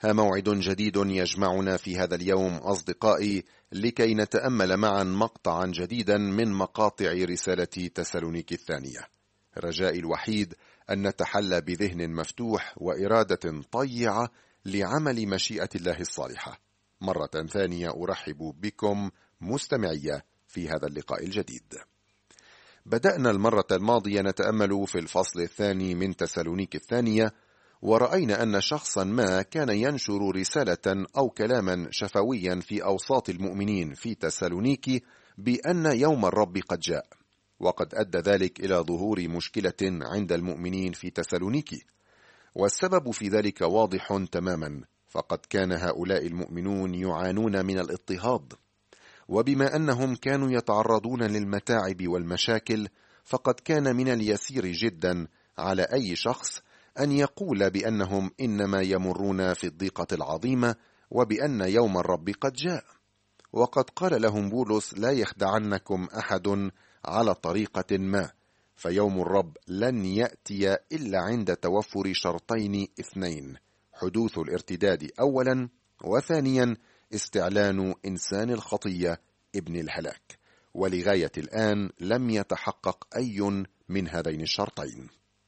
ها موعد جديد يجمعنا في هذا اليوم أصدقائي لكي نتأمل معا مقطعا جديدا من مقاطع رسالة تسالونيكي الثانية. رجائي الوحيد أن نتحلى بذهن مفتوح وإرادة طيعة لعمل مشيئة الله الصالحة. مرة ثانية أرحب بكم مستمعي في هذا اللقاء الجديد. بدأنا المرة الماضية نتأمل في الفصل الثاني من تسالونيكي الثانية، ورأينا أن شخصا ما كان ينشر رسالة أو كلاما شفويا في أوساط المؤمنين في تسالونيكي بأن يوم الرب قد جاء، وقد أدى ذلك إلى ظهور مشكلة عند المؤمنين في تسالونيكي، والسبب في ذلك واضح تماما، فقد كان هؤلاء المؤمنون يعانون من الاضطهاد، وبما أنهم كانوا يتعرضون للمتاعب والمشاكل، فقد كان من اليسير جدا على أي شخص أن يقول بأنهم إنما يمرون في الضيقة العظيمة، وبأن يوم الرب قد جاء. وقد قال لهم بولس: لا يخدعنكم أحد على طريقة ما، فيوم الرب لن يأتي إلا عند توفر شرطين اثنين: حدوث الارتداد أولا، وثانيا استعلان إنسان الخطية ابن الهلاك. ولغاية الآن لم يتحقق أي من هذين الشرطين.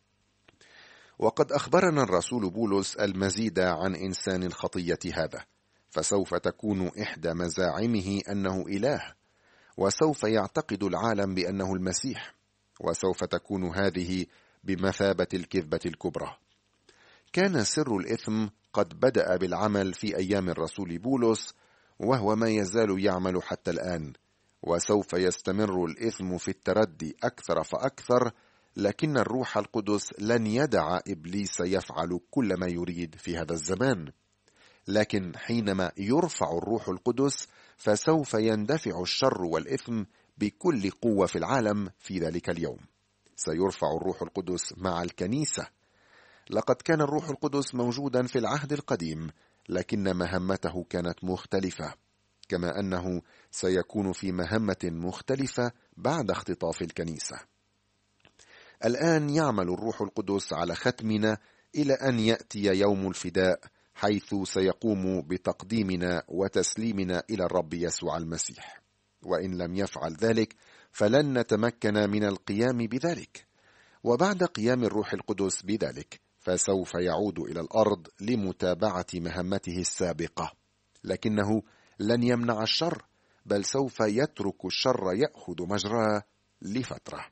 وقد أخبرنا الرسول بولس المزيد عن إنسان الخطية هذا، فسوف تكون إحدى مزاعمه أنه إله، وسوف يعتقد العالم بأنه المسيح، وسوف تكون هذه بمثابة الكذبة الكبرى. كان سر الإثم قد بدأ بالعمل في أيام الرسول بولس، وهو ما يزال يعمل حتى الآن، وسوف يستمر الإثم في التردي أكثر فأكثر، لكن الروح القدس لن يدع إبليس يفعل كل ما يريد في هذا الزمان. لكن حينما يرفع الروح القدس فسوف يندفع الشر والإثم بكل قوة في العالم في ذلك اليوم. سيرفع الروح القدس مع الكنيسة. لقد كان الروح القدس موجودا في العهد القديم، لكن مهمته كانت مختلفة، كما أنه سيكون في مهمة مختلفة بعد اختطاف الكنيسة. الآن يعمل الروح القدس على ختمنا إلى أن يأتي يوم الفداء، حيث سيقوم بتقديمنا وتسليمنا إلى الرب يسوع المسيح. وإن لم يفعل ذلك فلن نتمكن من القيام بذلك. وبعد قيام الروح القدس بذلك فسوف يعود إلى الأرض لمتابعة مهمته السابقة، لكنه لن يمنع الشر، بل سوف يترك الشر يأخذ مجراه لفترة.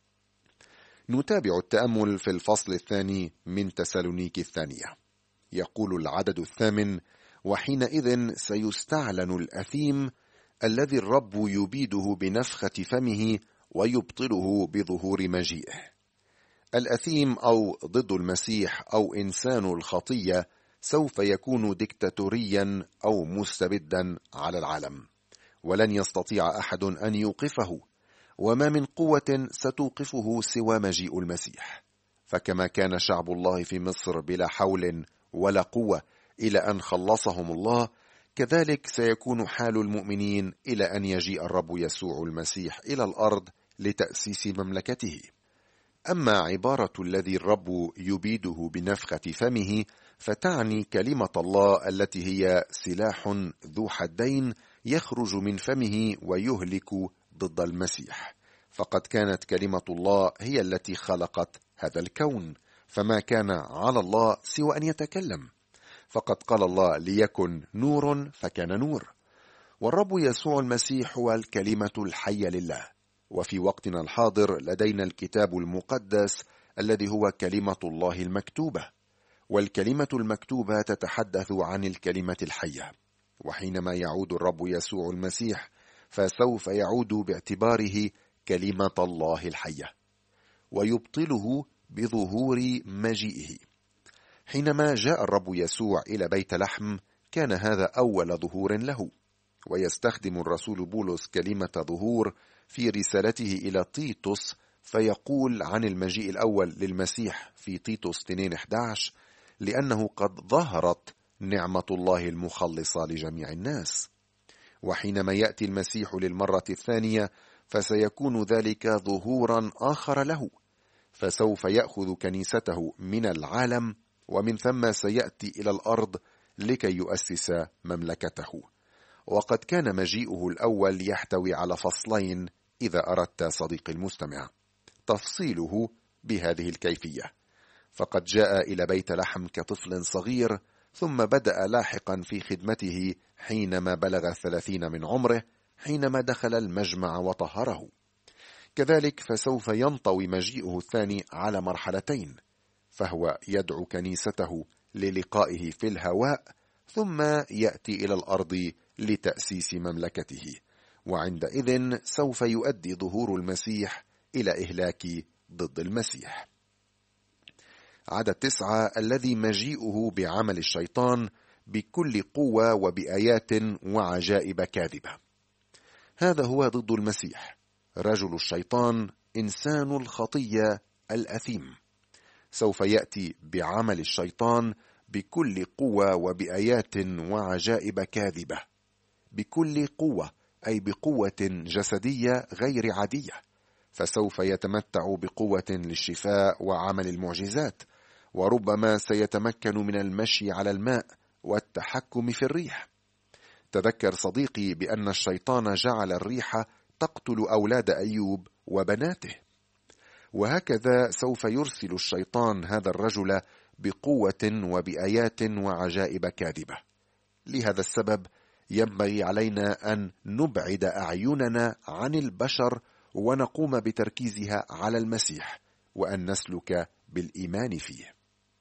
نتابع التأمل في الفصل الثاني من تسالونيكي الثانية. يقول العدد 8: وحينئذ سيستعلن الأثيم الذي الرب يبيده بنفخة فمه ويبطله بظهور مجيئه. الأثيم أو ضد المسيح أو إنسان الخطية سوف يكون ديكتاتوريا أو مستبدا على العالم، ولن يستطيع أحد أن يوقفه، وما من قوة ستوقفه سوى مجيء المسيح. فكما كان شعب الله في مصر بلا حول ولا قوة إلى أن خلصهم الله، كذلك سيكون حال المؤمنين إلى أن يجيء الرب يسوع المسيح إلى الأرض لتأسيس مملكته. أما عبارة الذي الرب يبيده بنفخة فمه فتعني كلمة الله التي هي سلاح ذو حدين يخرج من فمه ويهلك ضد المسيح. فقد كانت كلمة الله هي التي خلقت هذا الكون، فما كان على الله سوى أن يتكلم. فقد قال الله: ليكن نور فكان نور. والرب يسوع المسيح هو الكلمة الحية لله. وفي وقتنا الحاضر لدينا الكتاب المقدس الذي هو كلمة الله المكتوبة، والكلمة المكتوبة تتحدث عن الكلمة الحية. وحينما يعود الرب يسوع المسيح فسوف يعود باعتباره كلمة الله الحية، ويبطله بظهور مجيئه. حينما جاء الرب يسوع إلى بيت لحم كان هذا أول ظهور له، ويستخدم الرسول بولس كلمة ظهور في رسالته إلى تيتوس، فيقول عن المجيء الأول للمسيح في تيتوس 2:11: لأنه قد ظهرت نعمة الله المخلصة لجميع الناس. وحينما يأتي المسيح للمرة الثانية فسيكون ذلك ظهورا آخر له، فسوف يأخذ كنيسته من العالم، ومن ثم سيأتي إلى الأرض لكي يؤسس مملكته. وقد كان مجيئه الأول يحتوي على فصلين إذا أردت صديقي المستمع. تفصيله بهذه الكيفية: فقد جاء إلى بيت لحم كطفل صغير، ثم بدأ لاحقا في خدمته حينما بلغ 30 من عمره، حينما دخل المجمع وطهره. كذلك فسوف ينطوي مجيئه الثاني على مرحلتين، فهو يدعو كنيسته للقائه في الهواء، ثم يأتي إلى الأرض لتأسيس مملكته، وعندئذ سوف يؤدي ظهور المسيح إلى إهلاك ضد المسيح. عدد 9: الذي مجيئه بعمل الشيطان بكل قوة وبآيات وعجائب كاذبة. هذا هو ضد المسيح، رجل الشيطان، إنسان الخطية الأثيم. سوف يأتي بعمل الشيطان بكل قوة وبآيات وعجائب كاذبة. بكل قوة أي بقوة جسدية غير عادية، فسوف يتمتع بقوة للشفاء وعمل المعجزات، وربما سيتمكن من المشي على الماء والتحكم في الريح. تذكر صديقي بأن الشيطان جعل الريح تقتل أولاد أيوب وبناته، وهكذا سوف يرسل الشيطان هذا الرجل بقوة وبآيات وعجائب كاذبة. لهذا السبب ينبغي علينا أن نبعد أعيننا عن البشر ونقوم بتركيزها على المسيح، وأن نسلك بالإيمان فيه.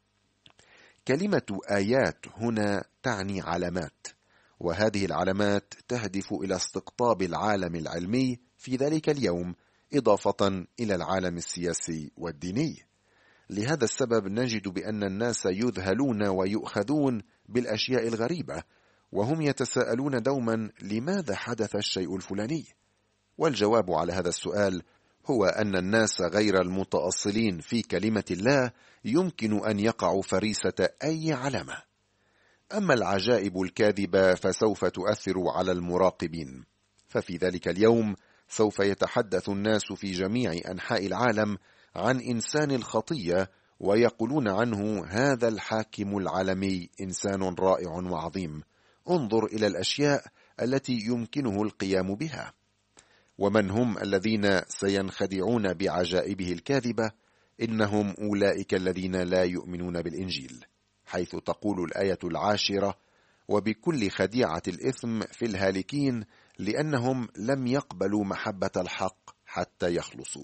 كلمة آيات هنا تعني علامات، وهذه العلامات تهدف إلى استقطاب العالم العلمي في ذلك اليوم، إضافة إلى العالم السياسي والديني. لهذا السبب نجد بأن الناس يذهلون ويؤخذون بالأشياء الغريبة، وهم يتساءلون دوما لماذا حدث الشيء الفلاني. والجواب على هذا السؤال هو أن الناس غير المتأصلين في كلمة الله يمكن أن يقعوا فريسة أي علامة. أما العجائب الكاذبة فسوف تؤثر على المراقبين، ففي ذلك اليوم سوف يتحدث الناس في جميع أنحاء العالم عن إنسان الخطية، ويقولون عنه: هذا الحاكم العالمي إنسان رائع وعظيم، انظر إلى الأشياء التي يمكنه القيام بها. ومن هم الذين سينخدعون بعجائبه الكاذبة؟ إنهم أولئك الذين لا يؤمنون بالإنجيل، حيث تقول الآية 10: وبكل خديعة الإثم في الهالكين، لأنهم لم يقبلوا محبة الحق حتى يخلصوا.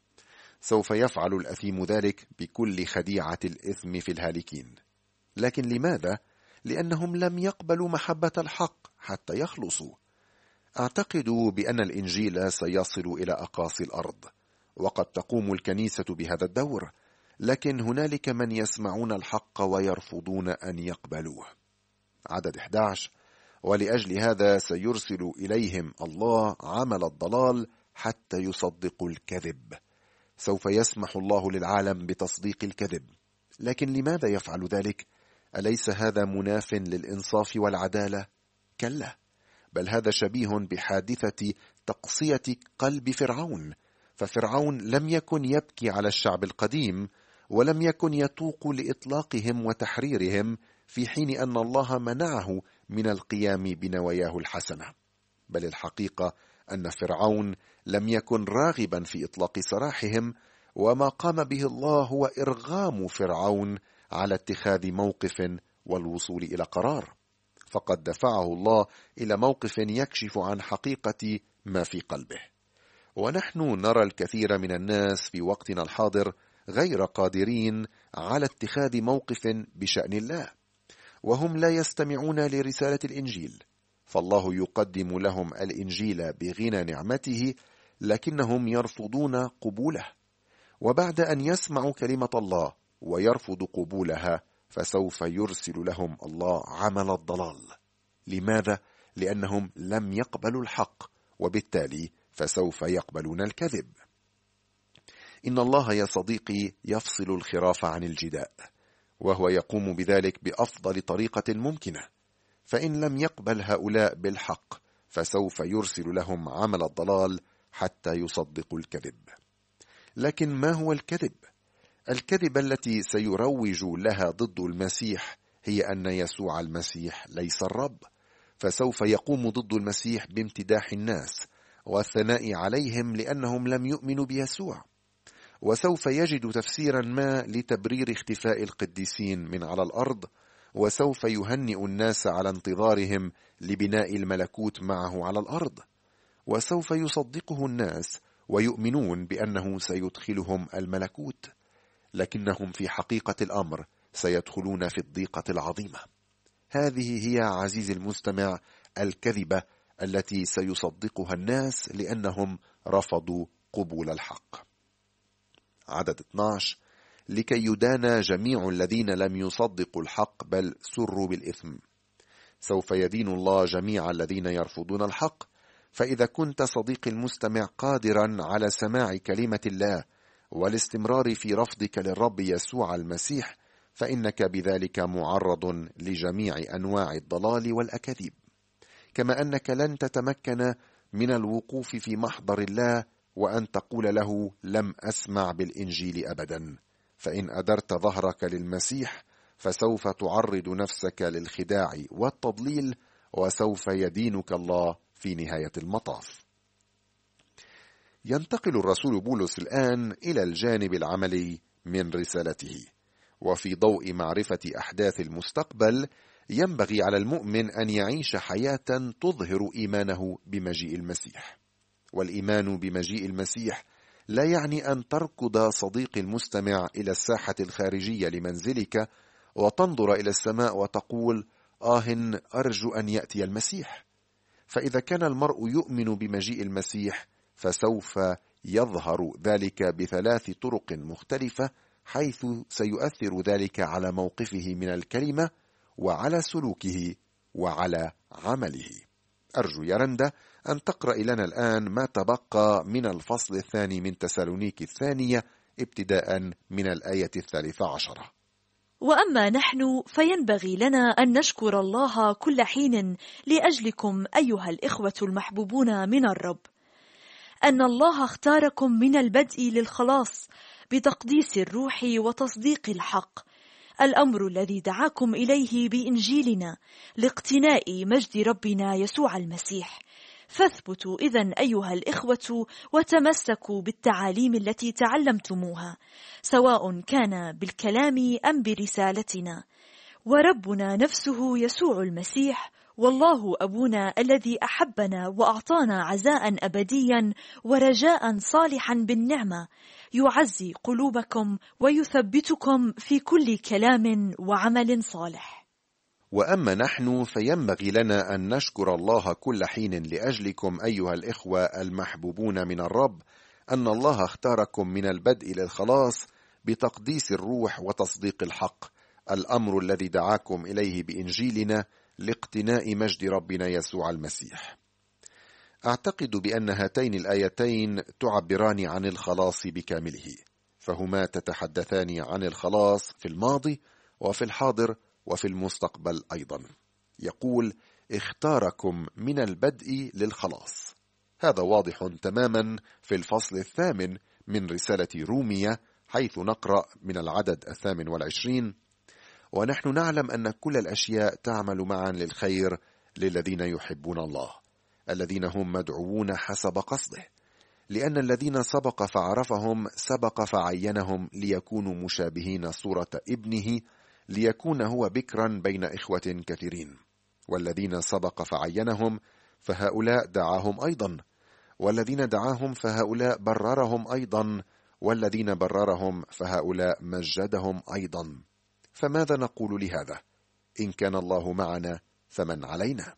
سوف يفعل الأثيم ذلك بكل خديعة الإثم في الهالكين. لكن لماذا؟ لأنهم لم يقبلوا محبة الحق حتى يخلصوا. أعتقد بأن الإنجيل سيصل إلى أقاصي الأرض، وقد تقوم الكنيسة بهذا الدور، لكن هنالك من يسمعون الحق ويرفضون أن يقبلوه. عدد 11: ولأجل هذا سيرسل إليهم الله عمل الضلال حتى يصدقوا الكذب. سوف يسمح الله للعالم بتصديق الكذب، لكن لماذا يفعل ذلك؟ أليس هذا مناف للإنصاف والعدالة؟ كلا، بل هذا شبيه بحادثة تقصية قلب فرعون. ففرعون لم يكن يبكي على الشعب القديم، ولم يكن يتوق لإطلاقهم وتحريرهم، في حين أن الله منعه من القيام بنواياه الحسنة. بل الحقيقة أن فرعون لم يكن راغبا في إطلاق سراحهم، وما قام به الله هو إرغام فرعون على اتخاذ موقف والوصول إلى قرار، فقد دفعه الله إلى موقف يكشف عن حقيقة ما في قلبه. ونحن نرى الكثير من الناس في وقتنا الحاضر غير قادرين على اتخاذ موقف بشأن الله، وهم لا يستمعون لرسالة الإنجيل، فالله يقدم لهم الإنجيل بغنى نعمته، لكنهم يرفضون قبوله. وبعد أن يسمعوا كلمة الله ويرفض قبولها، فسوف يرسل لهم الله عمل الضلال. لماذا؟ لأنهم لم يقبلوا الحق، وبالتالي فسوف يقبلون الكذب. إن الله يا صديقي يفصل الخراف عن الجداء، وهو يقوم بذلك بأفضل طريقة ممكنة. فإن لم يقبل هؤلاء بالحق، فسوف يرسل لهم عمل الضلال حتى يصدقوا الكذب. لكن ما هو الكذب؟ الكذب التي سيروج لها ضد المسيح هي أن يسوع المسيح ليس الرب، فسوف يقوم ضد المسيح بامتداح الناس والثناء عليهم لأنهم لم يؤمنوا بيسوع، وسوف يجد تفسيرا ما لتبرير اختفاء القديسين من على الأرض، وسوف يهنئ الناس على انتظارهم لبناء الملكوت معه على الأرض، وسوف يصدقه الناس ويؤمنون بأنه سيدخلهم الملكوت، لكنهم في حقيقة الأمر سيدخلون في الضيقة العظيمة. هذه هي عزيزي المستمع الكذبة التي سيصدقها الناس لأنهم رفضوا قبول الحق. عدد 12: لكي يدان جميع الذين لم يصدقوا الحق بل سروا بالإثم. سوف يدين الله جميع الذين يرفضون الحق. فإذا كنت صديقي المستمع قادرا على سماع كلمة الله والاستمرار في رفضك للرب يسوع المسيح، فإنك بذلك معرض لجميع أنواع الضلال والأكاذيب، كما أنك لن تتمكن من الوقوف في محضر الله وأن تقول له لم أسمع بالإنجيل أبدا. فإن أدرت ظهرك للمسيح فسوف تعرض نفسك للخداع والتضليل، وسوف يدينك الله في نهاية المطاف. ينتقل الرسول بولس الآن إلى الجانب العملي من رسالته، وفي ضوء معرفة أحداث المستقبل ينبغي على المؤمن أن يعيش حياة تظهر إيمانه بمجيء المسيح. والإيمان بمجيء المسيح لا يعني أن تركض صديقي المستمع إلى الساحة الخارجية لمنزلك وتنظر إلى السماء وتقول أرجو أن يأتي المسيح. فإذا كان المرء يؤمن بمجيء المسيح فسوف يظهر ذلك بثلاث طرق مختلفة، حيث سيؤثر ذلك على موقفه من الكلمة وعلى سلوكه وعلى عمله. أرجو يا رندا أن تقرأ لنا الآن ما تبقى من الفصل الثاني من تسالونيكي الثانية ابتداء من الآية 13. وأما نحن فينبغي لنا أن نشكر الله كل حين لأجلكم أيها الإخوة المحبوبون من الرب، أن الله اختاركم من البدء للخلاص بتقديس الروح وتصديق الحق، الأمر الذي دعاكم إليه بإنجيلنا لاقتناء مجد ربنا يسوع المسيح. فاثبتوا إذن أيها الإخوة وتمسكوا بالتعاليم التي تعلمتموها، سواء كان بالكلام أم برسالتنا. وربنا نفسه يسوع المسيح والله أبونا الذي أحبنا وأعطانا عزاء أبديا ورجاء صالحا بالنعمة يعزي قلوبكم ويثبتكم في كل كلام وعمل صالح. وأما نحن فينبغي لنا أن نشكر الله كل حين لأجلكم أيها الإخوة المحبوبون من الرب، أن الله اختاركم من البدء للخلاص بتقديس الروح وتصديق الحق، الأمر الذي دعاكم إليه بإنجيلنا لاقتناء مجد ربنا يسوع المسيح. أعتقد بأن هاتين الآيتين تعبران عن الخلاص بكامله، فهما تتحدثان عن الخلاص في الماضي وفي الحاضر وفي المستقبل أيضا. يقول اختاركم من البدء للخلاص. هذا واضح تماما في الفصل 8 من رسالة رومية، حيث نقرأ من العدد 28: ونحن نعلم أن كل الأشياء تعمل معا للخير للذين يحبون الله، الذين هم مدعوون حسب قصده، لأن الذين سبق فعرفهم سبق فعينهم ليكونوا مشابهين صورة ابنه، ليكون هو بكرا بين إخوة كثيرين. والذين سبق فعينهم فهؤلاء دعاهم أيضا، والذين دعاهم فهؤلاء بررهم أيضا، والذين بررهم فهؤلاء مجدهم أيضا. فماذا نقول لهذا؟ إن كان الله معنا فمن علينا؟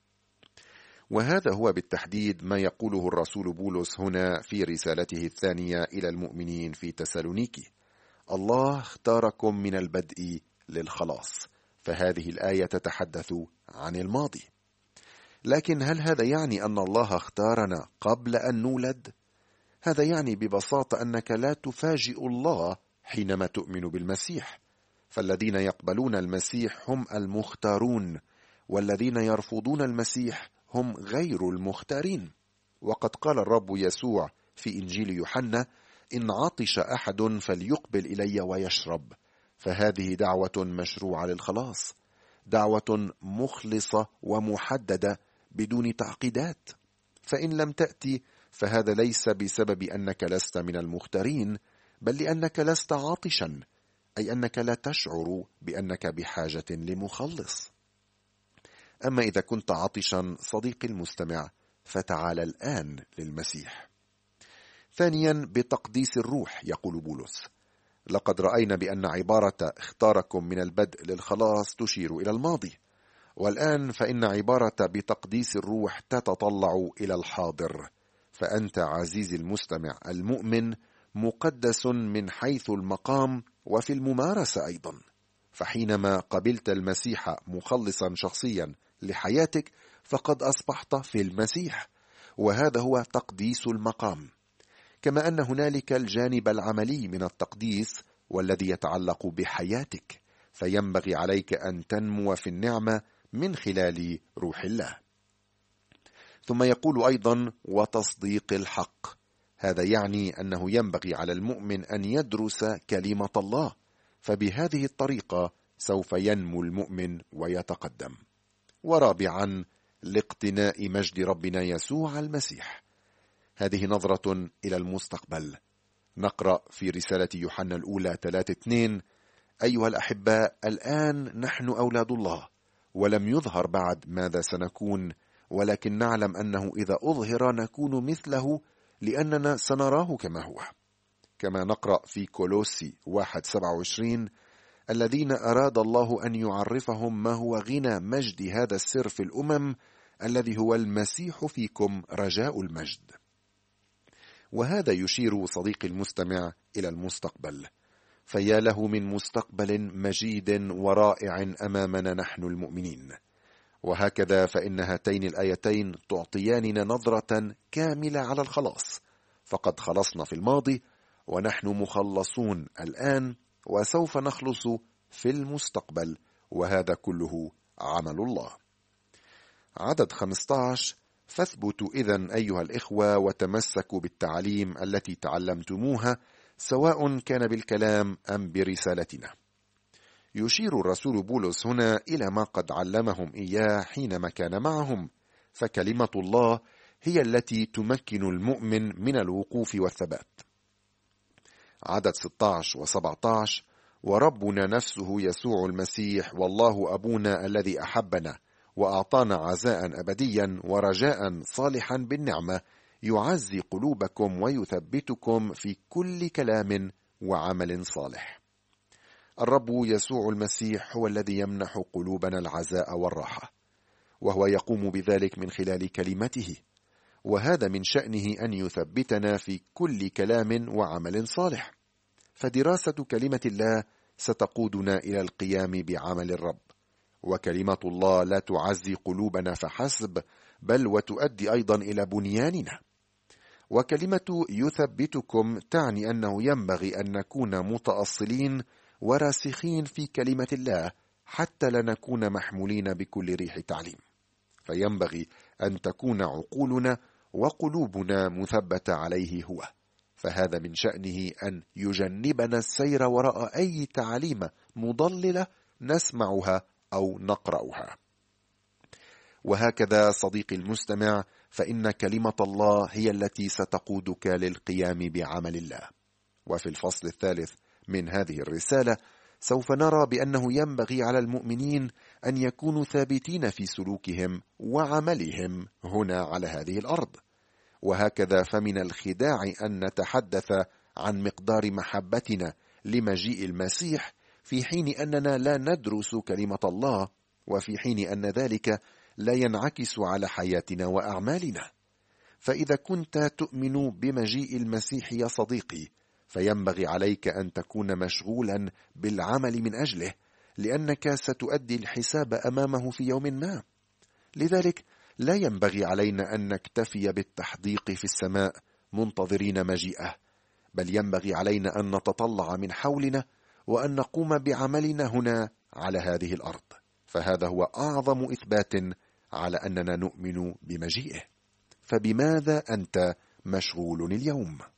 وهذا هو بالتحديد ما يقوله الرسول بولس هنا في رسالته الثانية إلى المؤمنين في تسالونيكي. الله اختاركم من البدء للخلاص، فهذه الآية تتحدث عن الماضي. لكن هل هذا يعني أن الله اختارنا قبل أن نولد؟ هذا يعني ببساطة أنك لا تفاجئ الله حينما تؤمن بالمسيح، فالذين يقبلون المسيح هم المختارون، والذين يرفضون المسيح هم غير المختارين. وقد قال الرب يسوع في إنجيل يوحنا: إن عطش أحد فليقبل إلي ويشرب. فهذه دعوة مشروعة للخلاص، دعوة مخلصة ومحددة بدون تعقيدات. فإن لم تأتي فهذا ليس بسبب أنك لست من المختارين، بل لأنك لست عاطشا، أي أنك لا تشعر بأنك بحاجة لمخلص. أما إذا كنت عاطشا صديقي المستمع، فتعال الآن للمسيح. ثانيا، بتقديس الروح. يقول بولس: لقد رأينا بأن عبارة اختاركم من البدء للخلاص تشير إلى الماضي، والآن فإن عبارة بتقديس الروح تتطلع إلى الحاضر. فأنت عزيزي المستمع المؤمن مقدس من حيث المقام وفي الممارسة أيضا. فحينما قبلت المسيح مخلصا شخصيا لحياتك فقد أصبحت في المسيح، وهذا هو تقديس المقام. كما أن هنالك الجانب العملي من التقديس والذي يتعلق بحياتك، فينبغي عليك أن تنمو في النعمة من خلال روح الله. ثم يقول أيضا: وتصديق الحق. هذا يعني أنه ينبغي على المؤمن أن يدرس كلمة الله، فبهذه الطريقة سوف ينمو المؤمن ويتقدم. ورابعا، لاقتناء مجد ربنا يسوع المسيح. هذه نظرة إلى المستقبل. نقرأ في رسالة يوحنا الأولى 3:2: أيها الأحباء، الآن نحن أولاد الله، ولم يظهر بعد ماذا سنكون، ولكن نعلم أنه إذا أظهر نكون مثله، لأننا سنراه كما هو. كما نقرأ في كولوسي 1:27: الذين أراد الله أن يعرفهم ما هو غنى مجد هذا السر في الأمم، الذي هو المسيح فيكم رجاء المجد. وهذا يشير صديقي المستمع إلى المستقبل، فيا له من مستقبل مجيد ورائع أمامنا نحن المؤمنين. وهكذا فإن هاتين الآيتين تعطياننا نظرة كاملة على الخلاص، فقد خلصنا في الماضي، ونحن مخلصون الآن، وسوف نخلص في المستقبل، وهذا كله عمل الله. عدد 15: فاثبتوا إذن أيها الإخوة وتمسكوا بالتعليم التي تعلمتموها، سواء كان بالكلام أم برسالتنا. يشير الرسول بولس هنا إلى ما قد علمهم إياه حينما كان معهم، فكلمة الله هي التي تمكن المؤمن من الوقوف والثبات. عدد 16 و17: وربنا نفسه يسوع المسيح والله أبونا الذي أحبنا وأعطانا عزاء أبديا ورجاء صالحا بالنعمة، يعزي قلوبكم ويثبتكم في كل كلام وعمل صالح. الرب يسوع المسيح هو الذي يمنح قلوبنا العزاء والراحة، وهو يقوم بذلك من خلال كلمته، وهذا من شأنه أن يثبتنا في كل كلام وعمل صالح. فدراسة كلمة الله ستقودنا إلى القيام بعمل الرب، وكلمة الله لا تعزي قلوبنا فحسب، بل وتؤدي أيضا إلى بنياننا. وكلمة يثبتكم تعني أنه ينبغي أن نكون متأصلين وراسخين في كلمة الله حتى لا نكون محمولين بكل ريح تعليم، فينبغي أن تكون عقولنا وقلوبنا مثبتة عليه هو، فهذا من شأنه أن يجنبنا السير وراء أي تعليم مضللة نسمعها أو نقرأها. وهكذا صديقي المستمع، فإن كلمة الله هي التي ستقودك للقيام بعمل الله. وفي الفصل الثالث من هذه الرسالة سوف نرى بأنه ينبغي على المؤمنين أن يكونوا ثابتين في سلوكهم وعملهم هنا على هذه الأرض. وهكذا فمن الخداع أن نتحدث عن مقدار محبتنا لمجيء المسيح في حين أننا لا ندرس كلمة الله، وفي حين أن ذلك لا ينعكس على حياتنا وأعمالنا. فإذا كنت تؤمن بمجيء المسيح يا صديقي، فينبغي عليك أن تكون مشغولا بالعمل من أجله، لأنك ستؤدي الحساب أمامه في يوم ما. لذلك لا ينبغي علينا أن نكتفي بالتحديق في السماء منتظرين مجيئه، بل ينبغي علينا أن نتطلع من حولنا وأن نقوم بعملنا هنا على هذه الأرض، فهذا هو أعظم إثبات على أننا نؤمن بمجيئه. فبماذا أنت مشغول اليوم؟